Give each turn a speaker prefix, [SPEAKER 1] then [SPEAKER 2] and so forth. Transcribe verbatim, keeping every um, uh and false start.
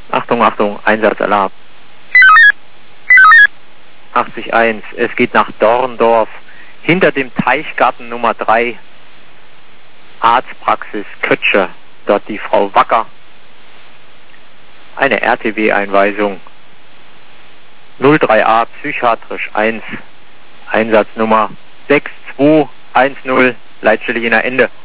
[SPEAKER 1] Achtung, Achtung, Einsatzalarm. achtzig eins, es geht nach Dorndorf, hinter dem Teichgarten Nummer drei, Arztpraxis Kötsche, dort die Frau Wacker. Eine R T W-Einweisung. null drei A Psychiatrisch eins, Einsatznummer sechs zwei eins null, Leitstelle Jena Ende.